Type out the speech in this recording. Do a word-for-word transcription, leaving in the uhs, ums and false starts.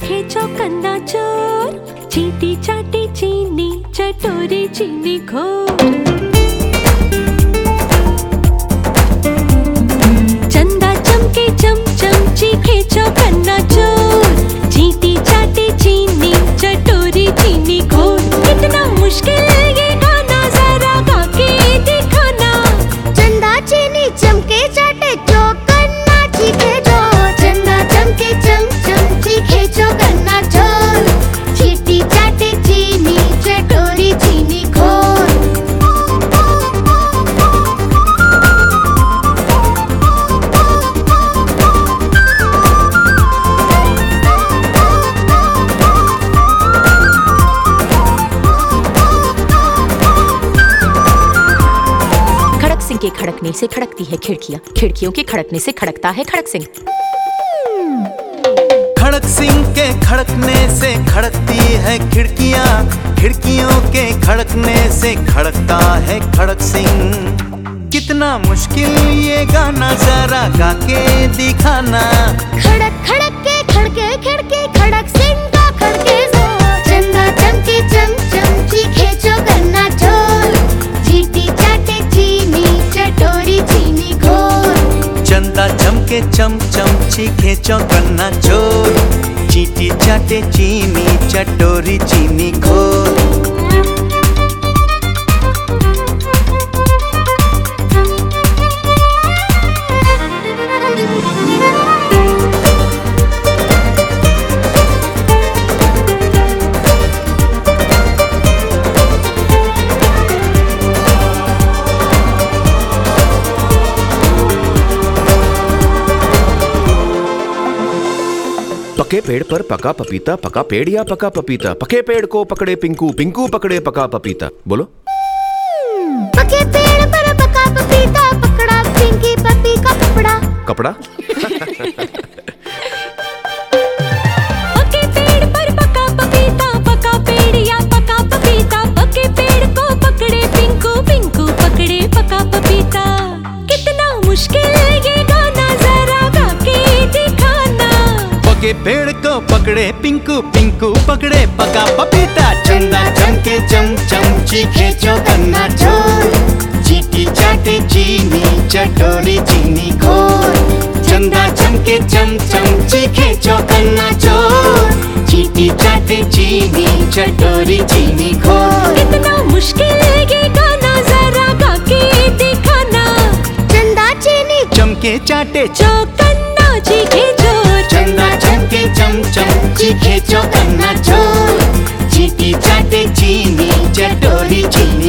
चीखे चौकन्ना चोर, चीटी चाटी चीनी चटोरी चीनी घोर। चंदा चमके चमचम चीखे चौकन्ना चोर, चीटी चाटी चीनी चटोरी चीनी घोर। कितना मुश्किल ये गाना जरा गा के दिखाना। चंदा चीनी चमके चाटे चौकन्ना चीखे चोर, चंदा चमके चमचम चीखे चौकन्ना चोर, चीटी चाटे चीनी चटोरी चीनी घोर। खड़क सिंह के खड़कने से खड़कती है खिड़कियाँ, खिड़कियों के खड़कने से खड़कता है खड़क सिंह। खड़क सिंह के खड़कने से खड़कती है खिड़कियाँ, खिड़कियों के खड़कने से खड़कता है खड़क सिंह। कितना मुश्किल ये गाना जरा गा के दिखाना। खड़क खड़क के खड़के खिड़की खड़क सिंह का खड़के जोर, चंदा चमके चमचम चीखे चौकन्ना चोर, चीटी चाटे चीनी चटोरी चीनी घोर। चंदा चमके चमचम चीखे चौकन्ना चोर, चीटी चाटे चीनी चटोरी चीनी घोर। पके पेड़ पर पका पपीता, पका पेड़ या पका पपीता। पके पेड़ को पकड़े पिंकू, पिंकू पकड़े पका पपीता। बोलो। पके पेड़ पर पका पपीता, पकड़ा पिंकी पपी का कपड़ा। कपड़ा। पके पेड़ पर पका पपीता, पका पेड़ या पका पपीता। पके पेड़ को पकड़े पिंकू, पिंकू पकड़े पका पपीता। कितना मुश्किल ये गाना जरा गा के दिखाना। पके पेड़ को पकड़े पिंकू, पिंकू पकड़े पका पपीता। चंदा चमके चमचम चीखे चौकन्ना चोर, चीटी चाटे चीनी चटोरी चीनी घोर। चंदा चमके चमचम चीखे चौकन्ना चोर, चीटी चाटे चीनी चटोरी चीनी घोर। कितना मुश्किल ये गाना जरा गा के दिखाना। चंदा चीनी चमके चाटे चौकन्ना चीखे चोर, चंदा चमके चमचम चीखे चौकन्ना चोर, चीटी चाटे चीनी चटोरी चीनी